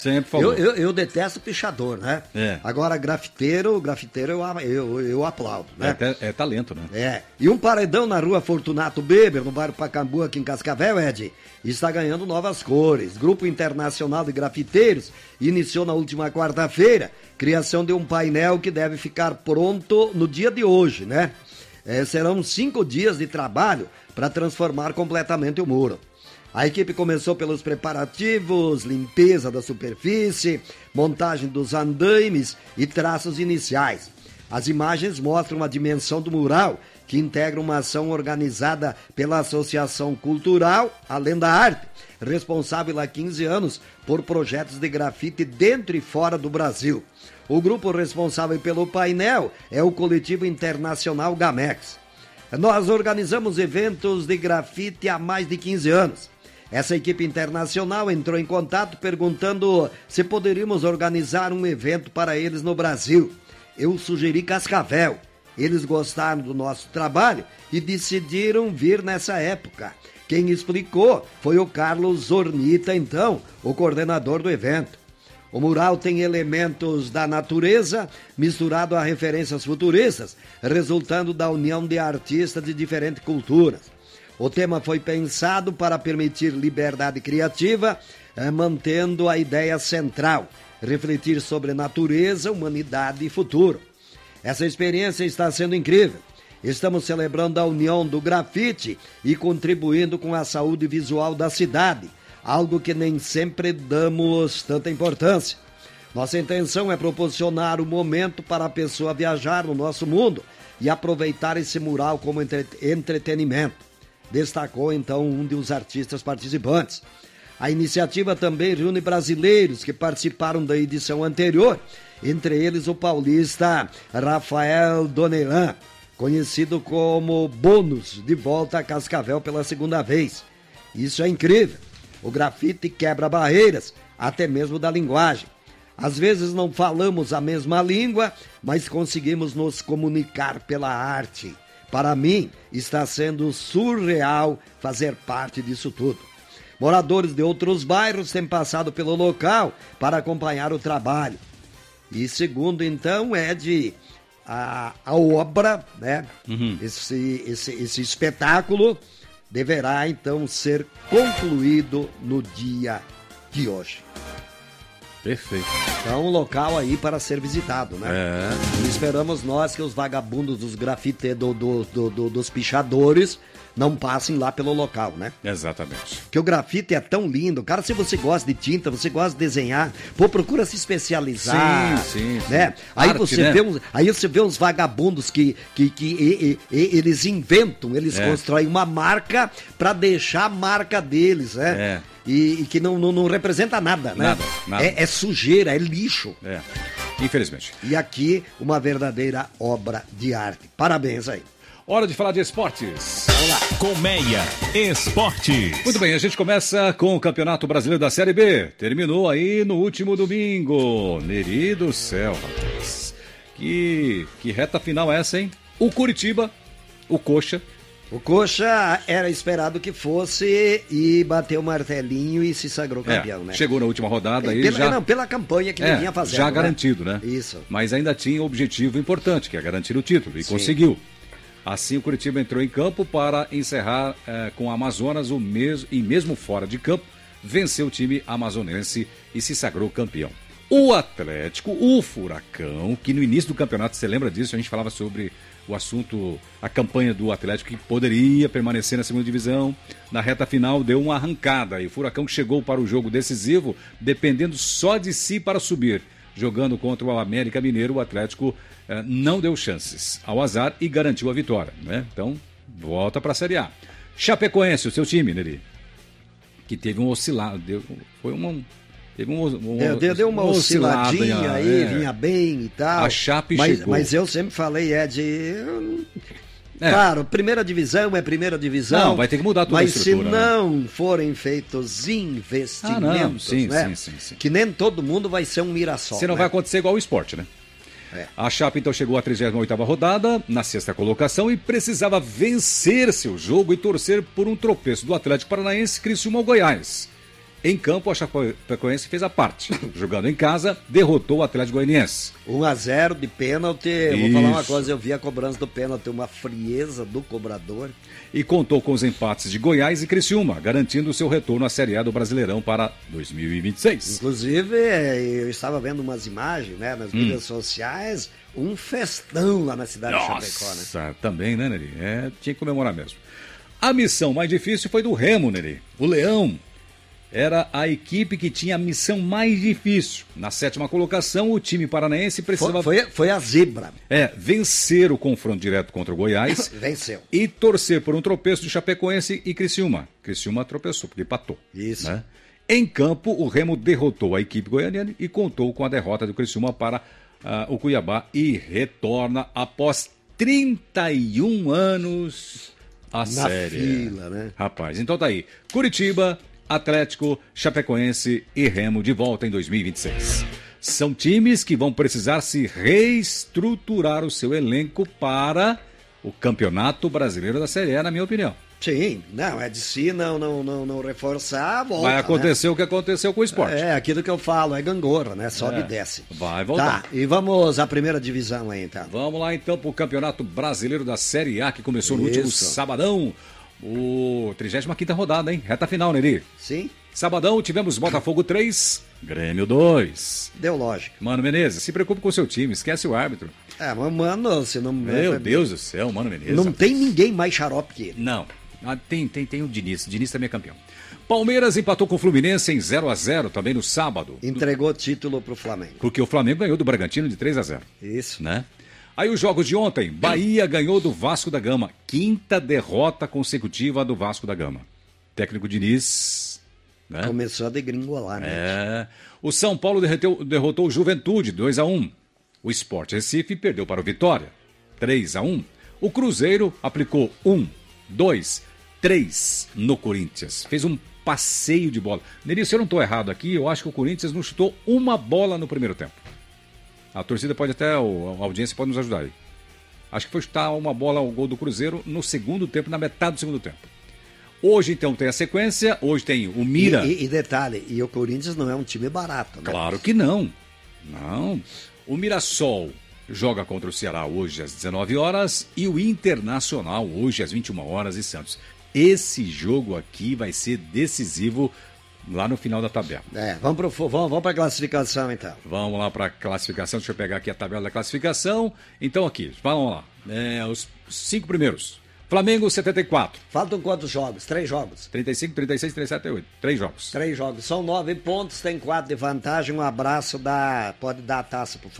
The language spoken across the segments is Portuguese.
Sempre falou. Eu detesto pichador, né? Agora, grafiteiro eu aplaudo, né? É talento, né? E um paredão na rua Fortunato Beber, no bairro Pacambu, aqui em Cascavel, Ed, está ganhando novas cores. Grupo Internacional de Grafiteiros iniciou na última quarta-feira criação de um painel que deve ficar pronto no dia de hoje, né? Serão 5 dias de trabalho para transformar completamente o muro. A equipe começou pelos preparativos, limpeza da superfície, montagem dos andaimes e traços iniciais. As imagens mostram a dimensão do mural, que integra uma ação organizada pela Associação Cultural Além da Arte, responsável há 15 anos por projetos de grafite dentro e fora do Brasil. O grupo responsável pelo painel é o Coletivo Internacional Gamex. Nós organizamos eventos de grafite há mais de 15 anos. Essa equipe internacional entrou em contato perguntando se poderíamos organizar um evento para eles no Brasil. Eu sugeri Cascavel. Eles gostaram do nosso trabalho e decidiram vir nessa época. Quem explicou foi o Carlos Zornita, então, o coordenador do evento. O mural tem elementos da natureza misturado a referências futuristas, resultando da união de artistas de diferentes culturas. O tema foi pensado para permitir liberdade criativa, mantendo a ideia central, refletir sobre natureza, humanidade e futuro. Essa experiência está sendo incrível. Estamos celebrando a união do grafite e contribuindo com a saúde visual da cidade, algo que nem sempre damos tanta importância. Nossa intenção é proporcionar um momento para a pessoa viajar no nosso mundo e aproveitar esse mural como entretenimento, destacou então um dos artistas participantes. A iniciativa também reúne brasileiros que participaram da edição anterior, entre eles o paulista Rafael Donelan, conhecido como Bônus, de volta a Cascavel pela segunda vez. Isso é incrível. O grafite quebra barreiras, até mesmo da linguagem. Às vezes não falamos a mesma língua, mas conseguimos nos comunicar pela arte. Para mim, está sendo surreal fazer parte disso tudo. Moradores de outros bairros têm passado pelo local para acompanhar o trabalho. E segundo, então, a obra, né? Esse espetáculo deverá, então, ser concluído no dia de hoje. Perfeito. Então, um local aí para ser visitado, né? E esperamos nós que os vagabundos dos grafiteiros, dos pichadores, não passem lá pelo local, né? Exatamente. Porque o grafite é tão lindo. Cara, se você gosta de tinta, você gosta de desenhar, procura se especializar. Sim. Né? Aí, Arte, você né? vê uns vagabundos que eles inventam, eles constroem uma marca para deixar a marca deles, né? E que não representa nada, né? Nada. É sujeira, é lixo. Infelizmente. E aqui, uma verdadeira obra de arte. Parabéns aí. Hora de falar de esportes. Vamos lá. Colmeia Esportes. Muito bem, a gente começa com o Campeonato Brasileiro da Série B. Terminou aí no último domingo. Neri do céu, rapaz. Que reta final é essa, hein? O Curitiba, o Coxa. O Coxa era esperado que fosse e bateu o martelinho e se sagrou campeão, né? Chegou na última rodada aí pela campanha que ele vinha fazendo. Já garantido, né? Isso. Mas ainda tinha um objetivo importante, que é garantir o título, e conseguiu. Assim, o Curitiba entrou em campo para encerrar com o Amazonas e mesmo fora de campo, venceu o time amazonense e se sagrou campeão. O Atlético, o Furacão, que no início do campeonato, você lembra disso, a gente falava sobre o assunto, a campanha do Atlético que poderia permanecer na segunda divisão. Na reta final deu uma arrancada e o Furacão que chegou para o jogo decisivo, dependendo só de si para subir. Jogando contra o América Mineiro, o Atlético não deu chances ao azar e garantiu a vitória, né? Então, volta para a Série A. Chapecoense, o seu time, Neri, que teve um oscilado, deu uma osciladinha aí, vinha bem e tal. A Chape chegou. Mas eu sempre falei, claro, primeira divisão é primeira divisão. Não, vai ter que mudar toda a estrutura. Mas se não forem feitos investimentos, sim. Que nem todo mundo vai ser um Mirassol. Se não vai acontecer igual o Sport, né? A Chape então chegou à 38ª rodada, na 6ª colocação, e precisava vencer seu jogo e torcer por um tropeço do Atlético Paranaense, Criciúma ao Goiás. Em campo, a Chapecoense fez a parte. Jogando em casa, derrotou o Atlético Goianiense. 1-0 de pênalti. Vou falar uma coisa, eu vi a cobrança do pênalti, uma frieza do cobrador. E contou com os empates de Goiás e Criciúma, garantindo o seu retorno à Série A do Brasileirão para 2026. Inclusive, eu estava vendo umas imagens, né, nas mídias sociais, um festão lá na cidade de Chapecó, né? Nossa, também, né, Neri? Tinha que comemorar mesmo. A missão mais difícil foi do Remo, Neri. O Leão era a equipe que tinha a missão mais difícil. Na 7ª colocação, o time paranaense precisava... Foi a zebra. Vencer o confronto direto contra o Goiás. Venceu. E torcer por um tropeço de Chapecoense e Criciúma. Criciúma tropeçou, porque empatou. Isso. Né? Em campo, o Remo derrotou a equipe goianiana e contou com a derrota do Criciúma para o Cuiabá e retorna após 31 anos à série. Fila, né? Rapaz, então tá aí. Curitiba, Atlético, Chapecoense e Remo de volta em 2026. São times que vão precisar se reestruturar o seu elenco para o Campeonato Brasileiro da Série A, na minha opinião. Sim, não, é de si não reforçar, volta. Vai acontecer, né? O que aconteceu com o Sport. Aquilo que eu falo, é gangorra, né? Sobe e desce. Vai voltar. Tá, e vamos à primeira divisão aí, então. Vamos lá então para o Campeonato Brasileiro da Série A, que começou no último sabadão. O 35ª rodada, hein? Reta final, Neri. Sim. Sabadão tivemos Botafogo 3, Grêmio 2. Deu lógico. Mano Menezes, se preocupe com o seu time, esquece o árbitro. Mas mano, se não... Meu Deus do céu, Mano Menezes. Não tem ninguém mais xarope que ele. Não. Tem o Diniz. Diniz também é campeão. Palmeiras empatou com o Fluminense em 0-0 também no sábado. Entregou título pro Flamengo. Porque o Flamengo ganhou do Bragantino de 3-0. Isso. Né? Aí os jogos de ontem, Bahia ganhou do Vasco da Gama. 5ª derrota consecutiva do Vasco da Gama. Técnico Diniz... Né? Começou a degringolar, né? O São Paulo derrotou o Juventude 2-1. O Sport Recife perdeu para o Vitória 3-1. O Cruzeiro aplicou 1, 2, 3 no Corinthians. Fez um passeio de bola. Neri, se eu não estou errado aqui, eu acho que o Corinthians não chutou uma bola no primeiro tempo. A torcida pode até, a audiência pode nos ajudar aí. Acho que foi chutar uma bola ao gol do Cruzeiro no segundo tempo, na metade do segundo tempo. Hoje, então, tem a sequência. Hoje tem o Mira. E detalhe, o Corinthians não é um time barato, né? Claro que não. Não. O Mirassol joga contra o Ceará hoje às 19 horas e o Internacional hoje às 21 horas em Santos. Esse jogo aqui vai ser decisivo lá no final da tabela. Vamos para a classificação, então. Vamos lá para a classificação. Deixa eu pegar aqui a tabela da classificação. Então, aqui, vamos lá. Os 5 primeiros. Flamengo, 74. Faltam quantos jogos? 3 jogos. 35, 36, 37, 38. 3 jogos. 3 jogos. São 9 pontos, tem 4 de vantagem. Um abraço pode dar a taça pro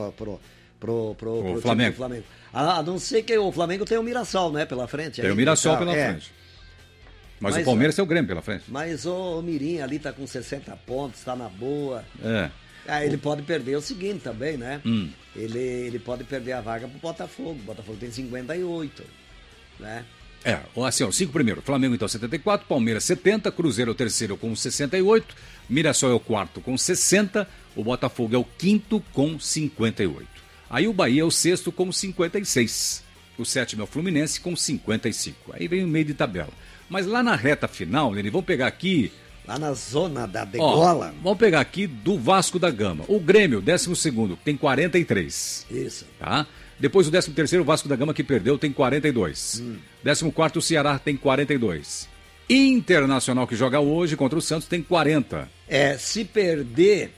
Flamengo. Flamengo. A não ser que o Flamengo tem o Mirassol, né, pela frente. Tem o Mirassol pela frente. Mas o Palmeiras tem o Grêmio pela frente. Mas o Mirim ali tá com 60 pontos, tá na boa. É. Ele pode perder o seguinte também, né? Ele pode perder a vaga pro Botafogo. O Botafogo tem 58, né? Assim, os 5 primeiros. Flamengo, então, 74, Palmeiras, 70, Cruzeiro é o terceiro com 68, Mirassol é o quarto com 60, o Botafogo é o quinto com 58. Aí o Bahia é o sexto com 56. O sétimo é o Fluminense com 55. Aí vem o meio de tabela. Mas lá na reta final, eles vão pegar aqui... Lá na zona da degola. Vamos pegar aqui do Vasco da Gama. O Grêmio, 12º, tem 43. Isso. Tá? Depois o 13º, o Vasco da Gama, que perdeu, tem 42. 14º, o Ceará tem 42. Internacional, que joga hoje contra o Santos, tem 40. Se perder...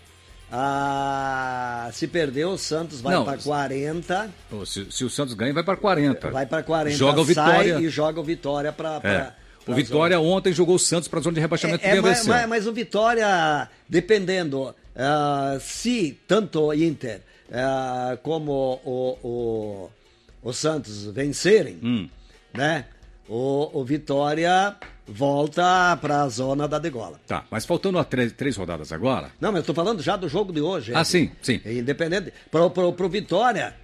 se perder, o Santos vai para 40. Se o Santos ganha, vai para 40. Vai para 40. Joga o Vitória. E joga o Vitória para... O Vitória ontem jogou o Santos para a zona de rebaixamento que venceu. Mas o Vitória, dependendo, se tanto o Inter como o Santos vencerem, né? O Vitória volta para a zona da degola. Tá, mas faltando 3 rodadas agora... Não, mas eu estou falando já do jogo de hoje. Sim. Independente. Pro Vitória,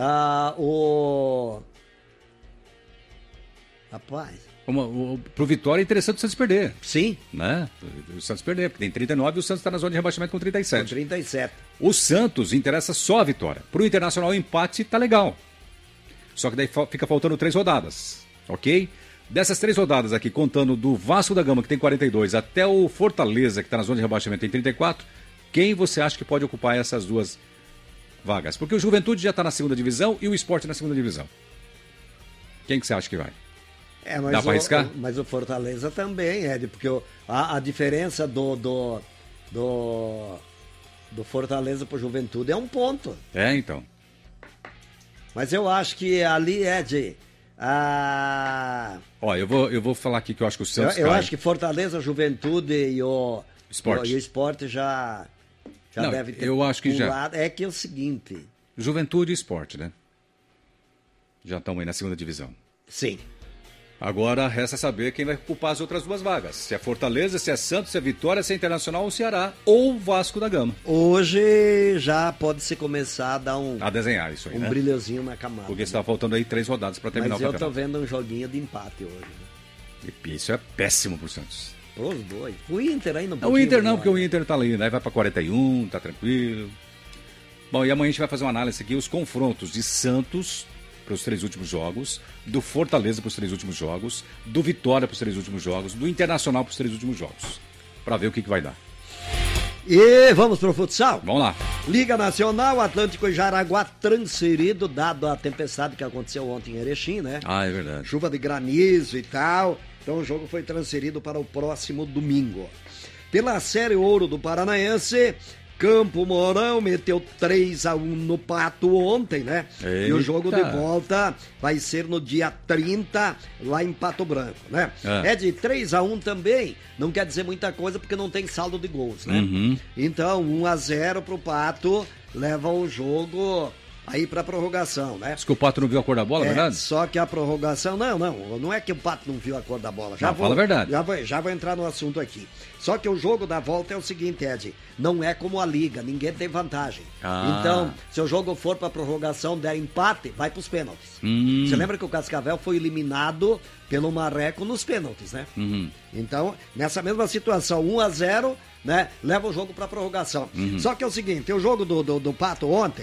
Rapaz... Pro Vitória é interessante o Santos perder. Sim. Né? O Santos perder, porque tem 39 e o Santos está na zona de rebaixamento com 37. Com 37. O Santos interessa só a vitória. Pro Internacional o empate tá legal. Só que daí fica faltando 3 rodadas, ok? Dessas 3 rodadas aqui, contando do Vasco da Gama, que tem 42, até o Fortaleza, que está na zona de rebaixamento, tem 34, quem você acha que pode ocupar essas 2 vagas? Porque o Juventude já está na segunda divisão e o Sport na segunda divisão. Quem que você acha que vai? Mas dá para arriscar? Mas o Fortaleza também, Ed, porque a diferença do Fortaleza pro Juventude é 1 ponto. Então. Mas eu acho que ali, Ed... Ó, eu vou falar aqui que eu acho que o Santos eu acho que Fortaleza, Juventude e o Sport já não, deve ter eu acho que pulado. É que é o seguinte... Juventude e Sport, né? Já estão aí na segunda divisão. Sim. Agora resta saber quem vai ocupar as outras 2 vagas. Se é Fortaleza, se é Santos, se é Vitória, se é Internacional ou Ceará, ou Vasco da Gama. Hoje já pode-se começar a dar a desenhar isso aí, um brilhozinho na camada. Porque está faltando aí 3 rodadas para terminar o campeonato. Mas eu tô vendo um joguinho de empate hoje. Né? E isso é péssimo pro Santos. Os 2. O Inter ainda não. O Inter não, porque o Inter tá ali, né? Vai para 41, tá tranquilo. Bom, e amanhã a gente vai fazer uma análise aqui, os confrontos de Santos para os 3 últimos jogos, do Fortaleza para os 3 últimos jogos, do Vitória para os 3 últimos jogos, do Internacional para os 3 últimos jogos, para ver o que vai dar. E vamos pro futsal? Vamos lá. Liga Nacional, Atlântico e Jaraguá transferido, dado a tempestade que aconteceu ontem em Erechim, né? É verdade. Chuva de granizo e tal, então o jogo foi transferido para o próximo domingo. Pela Série Ouro do Paranaense, Campo Mourão meteu 3-1 no Pato ontem, né? Eita. E o jogo de volta vai ser no dia 30, lá em Pato Branco, né? É de 3-1 também, não quer dizer muita coisa porque não tem saldo de gols, né? Então, 1-0 pro Pato, leva o jogo aí pra prorrogação, né? Diz que o Pato não viu a cor da bola, verdade? Só que a prorrogação, não é que o Pato não viu a cor da bola. Fala a verdade. Já vou entrar no assunto aqui. Só que o jogo da volta é o seguinte, Ed, não é como a Liga, ninguém tem vantagem. Então, se o jogo for pra prorrogação, der empate, vai pros pênaltis. Você lembra que o Cascavel foi eliminado pelo Marreco nos pênaltis, né? Então, nessa mesma situação, 1-0, né, leva o jogo pra prorrogação. Só que é o seguinte, o jogo do Pato ontem,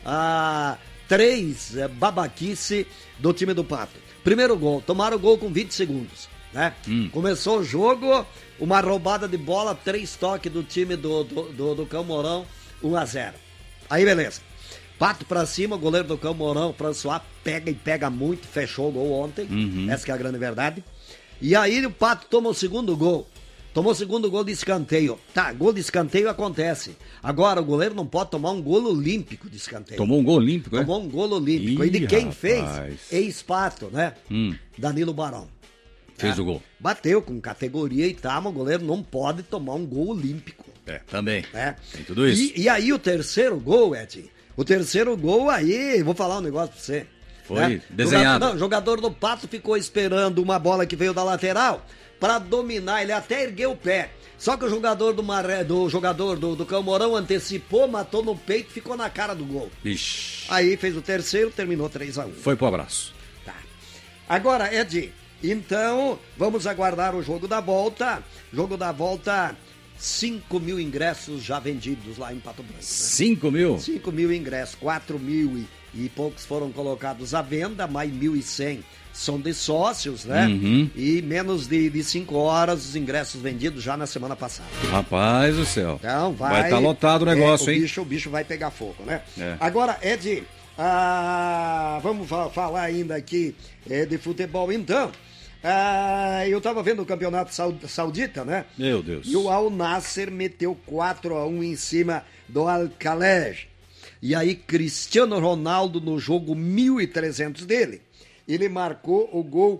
3 babaquice do time do Pato. Primeiro gol, tomaram o gol com 20 segundos, né? Começou o jogo, uma roubada de bola, 3 toques do time do Camorão, 1-0. Aí beleza. Pato pra cima, o goleiro do Camorão, François, pega e pega muito, fechou o gol ontem, essa que é a grande verdade. E aí o Pato toma o segundo gol. Tomou o segundo gol de escanteio. Tá, gol de escanteio acontece. Agora, o goleiro não pode tomar um gol olímpico de escanteio. Tomou um gol olímpico, né? Tomou um gol olímpico. E de quem fez? Ex-Pato, né? Danilo Barão. Fez o gol. Bateu com categoria e tal, mas o goleiro não pode tomar um gol olímpico. Também. Né? Tem tudo isso. E aí o terceiro gol, Ed, o terceiro gol aí, vou falar um negócio pra você. Foi desenhado. O jogador do Pato ficou esperando uma bola que veio da lateral para dominar, ele até ergueu o pé. Só que o jogador do Camorão antecipou, matou no peito, ficou na cara do gol. Ixi. Aí fez o terceiro, terminou 3-1. Foi pro abraço. Tá. Agora, Ed, então, vamos aguardar o jogo da volta. Jogo da volta, 5 mil ingressos já vendidos lá em Pato Branco. Né? 5 mil? 5 mil ingressos, 4 mil e poucos foram colocados à venda, mais 1.100 são de sócios, né? E menos de 5 horas os ingressos vendidos já na semana passada. Rapaz do céu. Então vai estar lotado o negócio, hein? O bicho vai pegar fogo, né? Agora, Ed, vamos falar ainda aqui de futebol, então. Eu tava vendo o campeonato saudita, né? Meu Deus. E o Al Nassr meteu 4-1 em cima do Al-Khalej. E aí, Cristiano Ronaldo, no jogo 1.300 dele, ele marcou o gol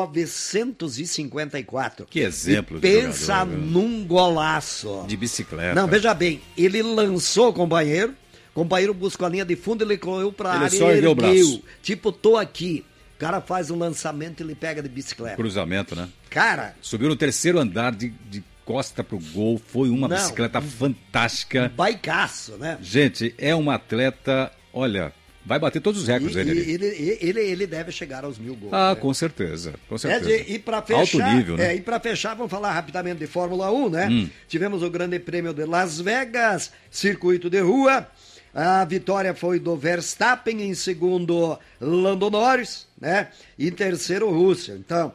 954. Que exemplo de jogador. Pensa num golaço. De bicicleta. Não, veja bem, ele lançou o companheiro buscou a linha de fundo, ele correu pra área e ergueu o braço. Tipo, tô aqui. O cara faz um lançamento e ele pega de bicicleta. Cruzamento, né? Cara... Subiu no terceiro andar de costa pro gol, foi uma bicicleta fantástica. Baicaço, né? Gente, é um atleta, olha... Vai bater todos os recordes dele. Ele deve chegar aos 1.000 gols. Né? Com certeza, com certeza. E para fechar, alto nível, né? E para fechar, vamos falar rapidamente de Fórmula 1, né? Tivemos o Grande Prêmio de Las Vegas, circuito de rua. A vitória foi do Verstappen, em segundo, Lando Norris, né? Em terceiro, Russell. Então,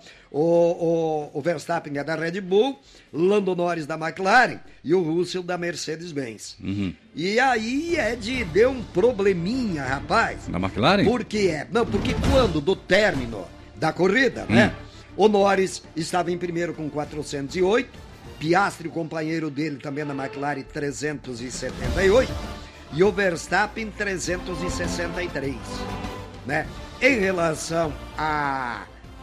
o Verstappen é da Red Bull, Lando Norris da McLaren e o Russell da Mercedes-Benz. E aí, Ed, deu um probleminha, rapaz. Na McLaren? Porque quando do término da corrida, né? O Norris estava em primeiro com 408, Piastri, o companheiro dele, também na McLaren, 378, e o Verstappen, 363, né? Em relação a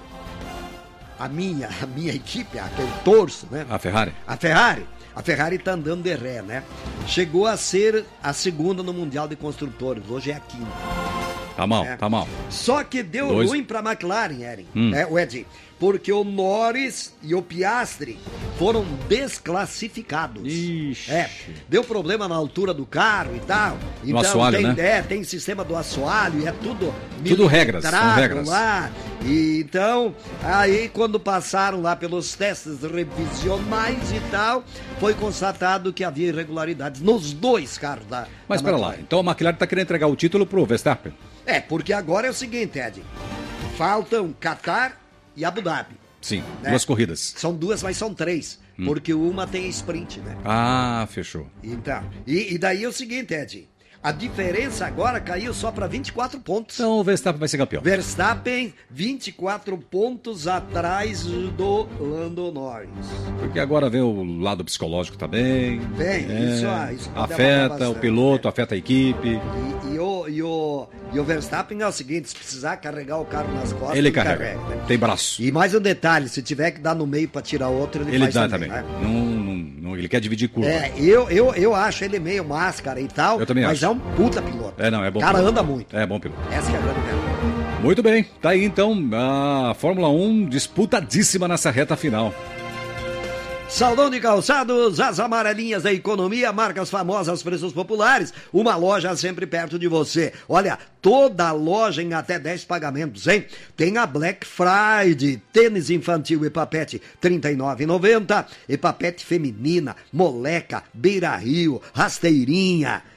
minha equipe, a que eu torço, né? A Ferrari? A Ferrari tá andando de ré, né? Chegou a ser a segunda no Mundial de Construtores, hoje é a quinta. Tá mal. Só que deu ruim pra McLaren, o Ed, porque o Norris e o Piastri foram desclassificados. Ixi. Deu problema na altura do carro e tal. No assoalho, tem sistema do assoalho e é tudo regras, são regras. Lá. E então, aí quando passaram lá pelos testes revisionais e tal, foi constatado que havia irregularidades nos dois carros da Mas da pera McLaren. lá, então a McLaren tá querendo entregar o título pro Verstappen? Porque agora é o seguinte, Ed. Faltam Qatar e Abu Dhabi. Sim, né? 2 corridas. São 2, mas são 3. Porque uma tem sprint, né? Ah, fechou. Então, e daí é o seguinte, Ed. A diferença agora caiu só para 24 pontos. Então o Verstappen vai ser campeão. Verstappen, 24 pontos atrás do Lando Norris. Porque agora vem o lado psicológico também. Vem, isso pode afeta bastante, o piloto, né? afeta a equipe. E o Verstappen é o seguinte, se precisar carregar o carro nas costas, Ele carrega, né? tem braço. E mais um detalhe, se tiver que dar no meio para tirar outro, ele faz dá também. né? Não, ele quer dividir curva. Eu acho ele meio máscara e tal, Eu também mas acho. é um puta piloto. É bom O cara piloto. anda muito. É bom piloto. Essa é a grande verdade. Muito bem, tá aí então a Fórmula 1 disputadíssima nessa reta final. Saldão de calçados, as amarelinhas da economia, marcas famosas, preços populares, uma loja sempre perto de você. Olha, toda loja em até 10 pagamentos, hein? Tem a Black Friday, tênis infantil e papete R$ 39,90, e papete feminina, moleca, beira-rio, rasteirinha, R$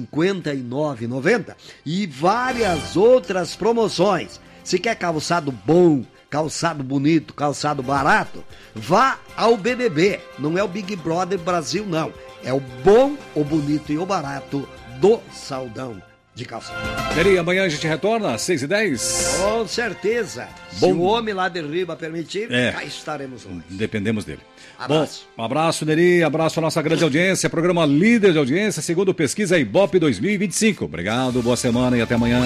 59,90 e várias outras promoções. Se quer calçado bom, calçado bonito, calçado barato, vá ao BBB. Não é o Big Brother Brasil, não. É o bom, o bonito e o barato do Saldão de calçado. Neri, amanhã a gente retorna às 6h10. Com certeza. Bom. Se o homem lá de riba permitir, cá estaremos nós. Dependemos dele. Abraço. Bom, um abraço, Neri. Abraço à nossa grande audiência. Programa líder de audiência, segundo pesquisa Ibope 2025. Obrigado, boa semana e até amanhã.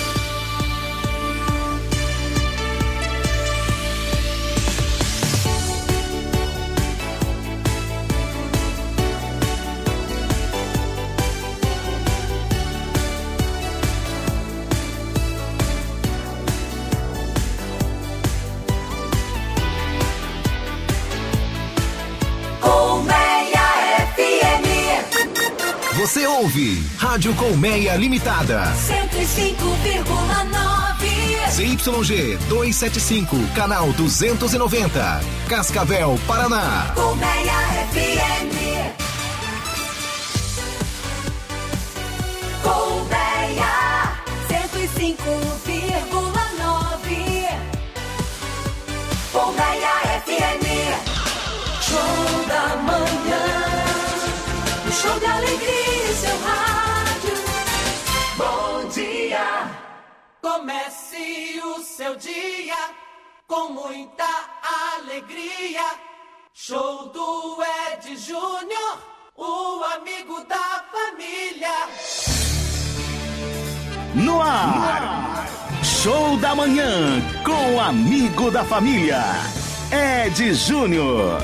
Você ouve Rádio Colmeia Limitada. 105,9. ZYG 275, canal 290. Cascavel, Paraná. Colmeia FM. Colmeia 105,9. Colmeia FM. Show da manhã. O show de alegria, seu rádio. Bom dia. Comece o seu dia com muita alegria. Show do Ed Júnior, o amigo da família. No ar, Show da Manhã com o amigo da família, Ed Júnior.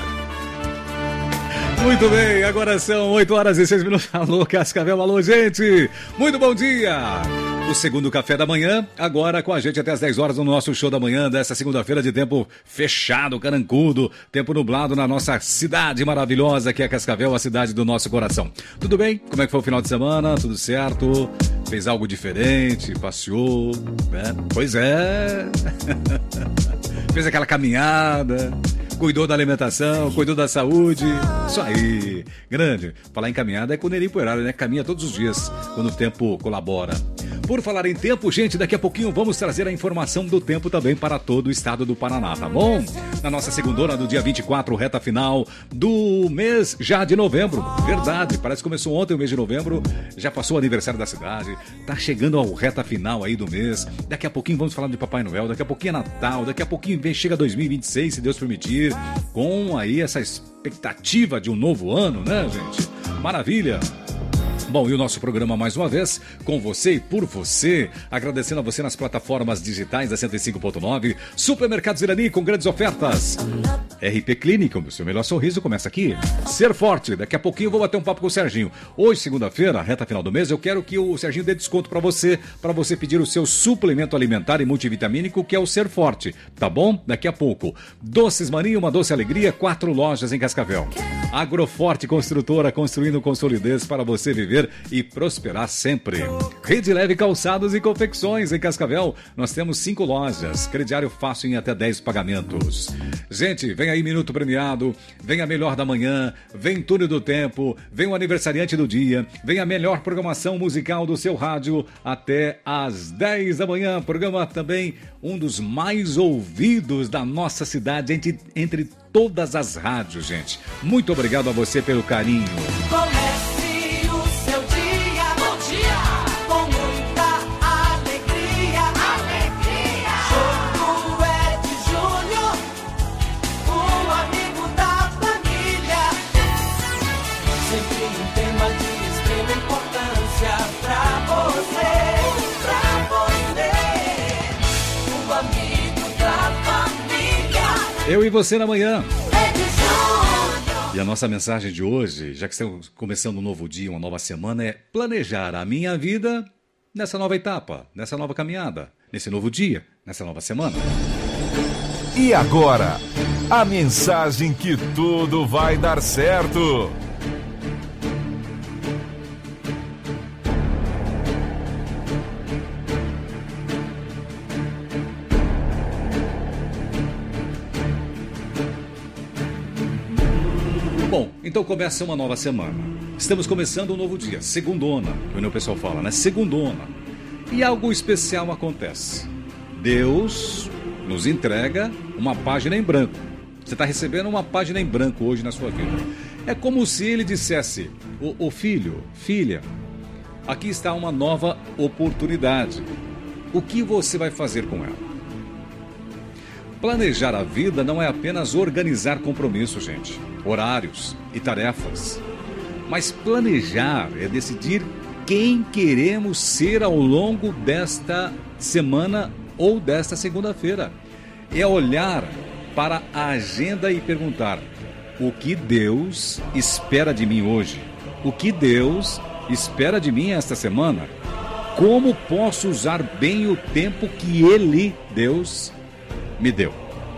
Muito bem, agora são 8h06. Alô, Cascavel, alô, gente. Muito bom dia. O segundo café da manhã, agora com a gente até as 10 horas no nosso show da manhã dessa segunda-feira de tempo fechado, carancudo, tempo nublado na nossa cidade maravilhosa que é Cascavel, a cidade do nosso coração. Tudo bem? Como é que foi o final de semana? Tudo certo? Fez algo diferente? Passeou? Pois é. Fez aquela caminhada. Cuidou da alimentação, cuidou da saúde. Isso aí. Grande. Falar em caminhada é com o Neri Poerara, né? Caminha todos os dias, quando o tempo colabora. Por falar em tempo, gente, daqui a pouquinho vamos trazer a informação do tempo também para todo o estado do Paraná, tá bom? Na nossa segundona do dia 24, reta final do mês já de novembro. Verdade, parece que começou ontem o mês de novembro, já passou o aniversário da cidade, tá chegando ao reta final aí do mês. Daqui a pouquinho vamos falar de Papai Noel, daqui a pouquinho é Natal, daqui a pouquinho chega 2026, se Deus permitir, com aí essa expectativa de um novo ano, né, gente? Maravilha! Bom, e o nosso programa mais uma vez, com você e por você, agradecendo a você nas plataformas digitais da 105.9, Supermercados Irani com grandes ofertas. RP Clínica, o seu melhor sorriso começa aqui. Ser Forte, daqui a pouquinho eu vou bater um papo com o Serginho. Hoje, segunda-feira, reta final do mês, eu quero que o Serginho dê desconto para você pedir o seu suplemento alimentar e multivitamínico, que é o Ser Forte, tá bom? Daqui a pouco. Doces Maninho, uma doce alegria, 4 lojas em Cascavel. Agroforte Construtora, construindo com solidez para você viver e prosperar sempre. Rede Leve Calçados e Confecções em Cascavel. Nós temos 5 lojas. Crediário fácil em até 10 pagamentos. Gente, vem aí Minuto Premiado, vem a melhor da manhã, vem Túnel do Tempo, vem o aniversariante do dia, vem a melhor programação musical do seu rádio até às 10 da manhã. Programa também um dos mais ouvidos da nossa cidade entre todas as rádios, gente. Muito obrigado a você pelo carinho. Comece o seu dia, bom dia, com muita alegria, alegria. Show Ed Júnior, o amigo da família. Sempre um tema de extrema importância pra você, o amigo da família. Eu e você na manhã. E a nossa mensagem de hoje, já que estamos começando um novo dia, uma nova semana, é planejar a minha vida nessa nova etapa, nessa nova caminhada, nesse novo dia, nessa nova semana. E agora, a mensagem que tudo vai dar certo. Bom, então começa uma nova semana. Estamos começando um novo dia, segundona, que o pessoal fala, né? Segundona. E algo especial acontece. Deus nos entrega uma página em branco. Você está recebendo uma página em branco hoje na sua vida. É como se ele dissesse, ô filho, filha, aqui está uma nova oportunidade. O que você vai fazer com ela? Planejar a vida não é apenas organizar compromissos, gente, horários e tarefas. Mas planejar é decidir quem queremos ser ao longo desta semana ou desta segunda-feira. É olhar para a agenda e perguntar: o que Deus espera de mim hoje? O que Deus espera de mim esta semana? Como posso usar bem o tempo que Ele, Deus, me deu?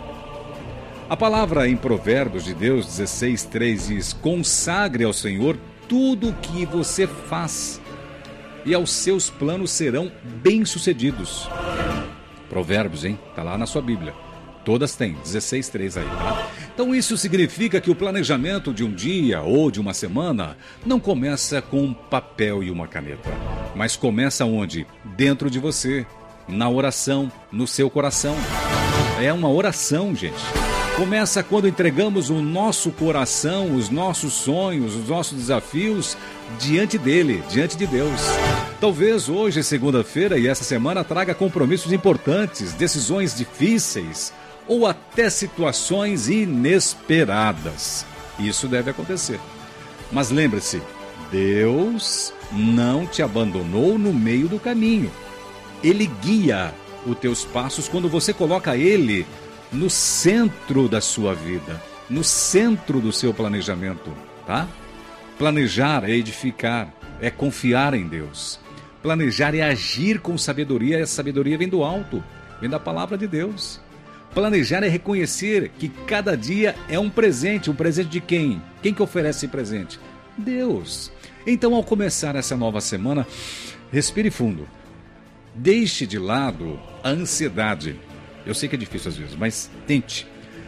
A palavra em Provérbios de Deus 16:3 diz: consagre ao Senhor tudo o que você faz, e aos seus planos serão bem-sucedidos. Provérbios, hein? Tá lá na sua Bíblia. Todas têm, 16:3 aí, tá? Então isso significa que o planejamento de um dia ou de uma semana não começa com um papel e uma caneta, mas começa onde? Dentro de você, na oração, no seu coração. É uma oração, gente. Começa quando entregamos o nosso coração, os nossos sonhos, os nossos desafios diante dele, diante de Deus. Talvez hoje, segunda-feira, e essa semana traga compromissos importantes, decisões difíceis ou até situações inesperadas. Isso deve acontecer. Mas lembre-se, Deus não te abandonou no meio do caminho. Ele guia os teus passos quando você coloca Ele no centro da sua vida, no centro do seu planejamento, tá? Planejar é edificar, é confiar em Deus. Planejar é agir com sabedoria, e a sabedoria vem do alto, vem da palavra de Deus. Planejar é reconhecer que cada dia é um presente de quem? Quem que oferece esse presente? Deus. Então, ao começar essa nova semana, respire fundo. Deixe de lado a ansiedade. Eu sei que é difícil às vezes, mas tente.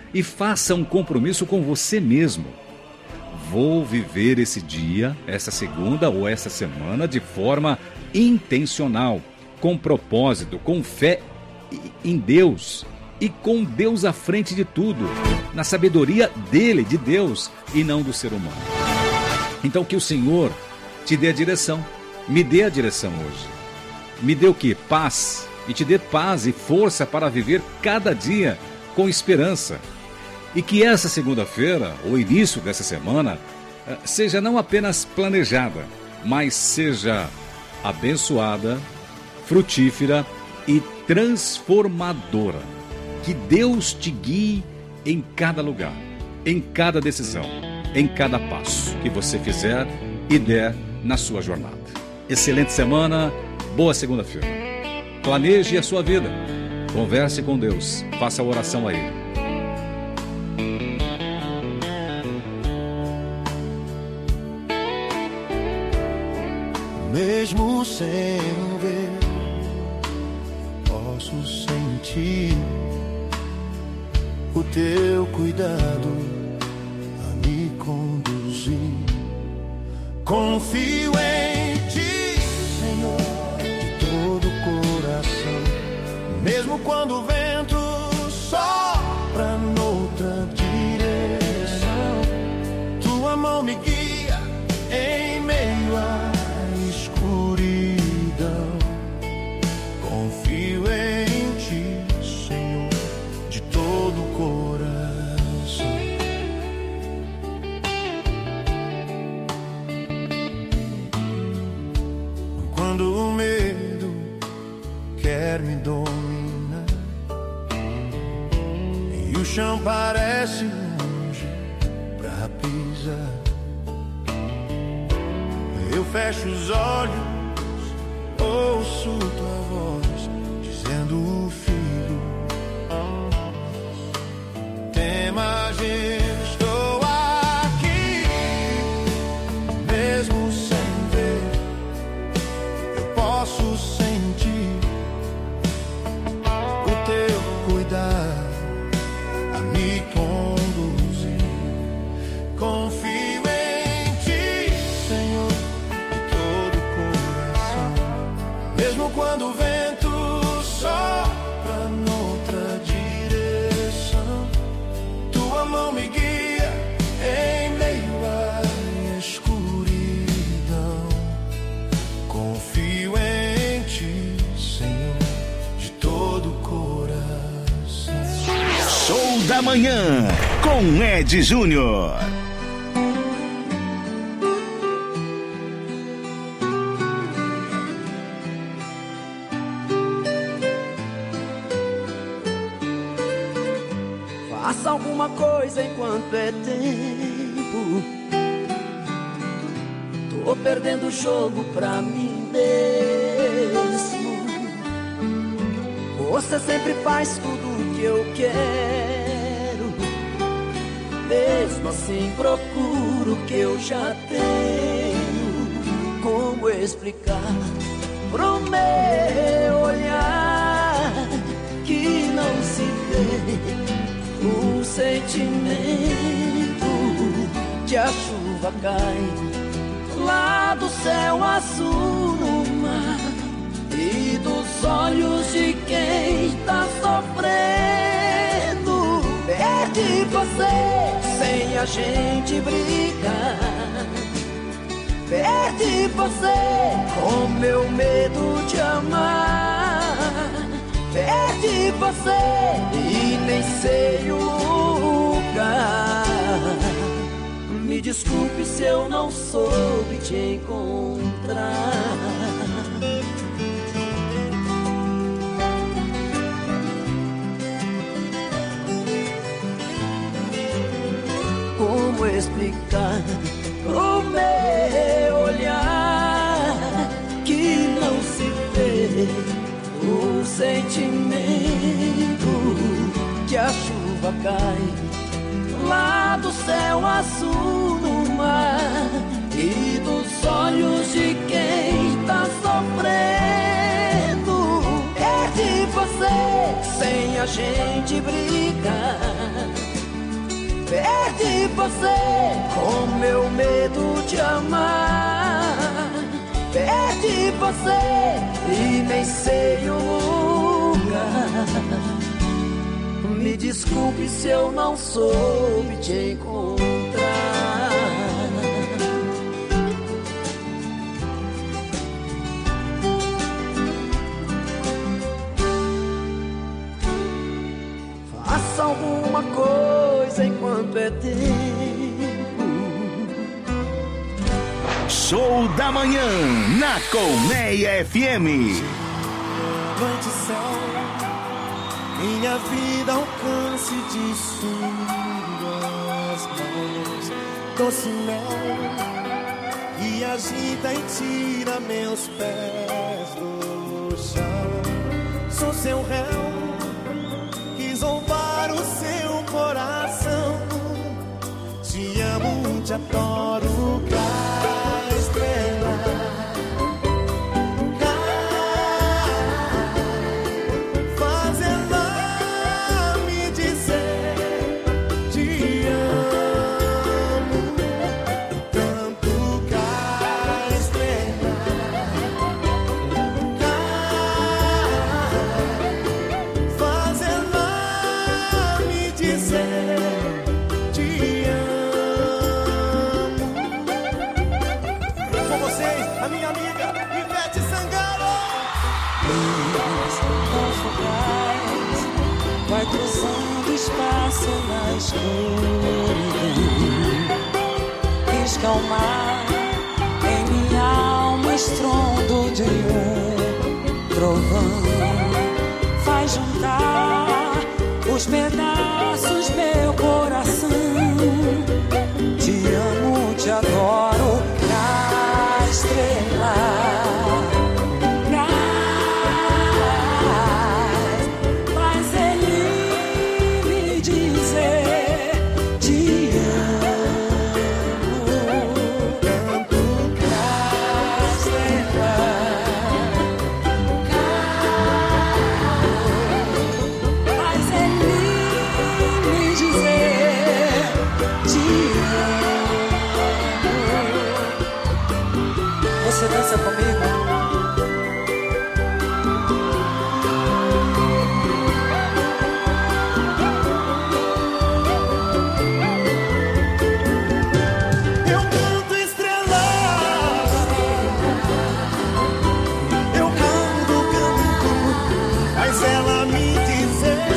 e faça um compromisso com você mesmo. Vou viver esse dia, essa segunda ou essa semana de forma intencional, com propósito, com fé em Deus e com Deus à frente de tudo, na sabedoria dele, de Deus e não do ser humano. Então que o Senhor te dê a direção, me dê a direção hoje. Me dê o quê? Paz, e te dê paz e força para viver cada dia com esperança. E que essa segunda-feira, o início dessa semana, seja não apenas planejada, mas seja abençoada, frutífera e transformadora. Que Deus te guie em cada lugar, em cada decisão, em cada passo que você fizer e der na sua jornada. Excelente semana, boa segunda-feira. Planeje a sua vida, converse com Deus, faça a oração a Ele. Mesmo sem ver, posso sentir o teu cuidado a me conduzir. Confio em ti, Senhor, de todo o coração. Mesmo quando o vento sopra noutra direção, tua mão me guia em meio à escuridão. Confio em ti, Senhor, de todo o coração. Quando o medo quer me dominar e o chão parece longe pra pisar, eu fecho os olhos, ouço tua voz dizendo: filho, temas, estou aqui. Mesmo sem ver, eu posso sentir o teu cuidar a me conduzir. Confio em ti, Senhor, quando o vento sopra noutra direção, tua mão me guia em meio à escuridão. Confio em ti, Senhor, de todo o coração. Show da Manhã, com Ed Júnior. Faça alguma coisa enquanto é tempo. Tô perdendo o jogo pra mim mesmo. Você sempre faz tudo o que eu quero. Mesmo assim procuro o que eu já tenho. Como explicar pro meu olhar que não se vê o sentimento que a chuva cai lá do céu azul no mar e dos olhos de quem tá sofrendo. Perdi você sem a gente brigar. Perdi você com meu medo de amar. Perdi você e nem sei o lugar. Me desculpe se eu não soube te encontrar. Como explicar pro meu olhar que não se vê o sentimento que a chuva cai lá do céu azul no mar e dos olhos de quem tá sofrendo. Perdi você sem a gente brigar. Perdi você com meu medo de amar. Perdi você e nem sei o lugar. Me desculpe se eu não soube te encontrar. Faça alguma coisa enquanto é tempo. Show da manhã na Colmeia FM. Levante céu, minha vida alcance de suas mãos. Doce mel que agita e tira meus pés do chão. Sou seu réu, quis roubar o seu coração. Te amo, te adoro, cai estrela. Faz ela me dizer te amo. Tanto cai estrela. Faz ela me dizer te amo. Com vocês, a minha amiga Ivete Sangalo. Vai cruzando espaço na escuridão. Risca o mar em minha alma, estrondo de trovão. Faz juntar os pedaços meu coração. Te amo, te adoro, na estrela. Você dança comigo? Eu canto estrela. Eu canto, mas ela me dizer.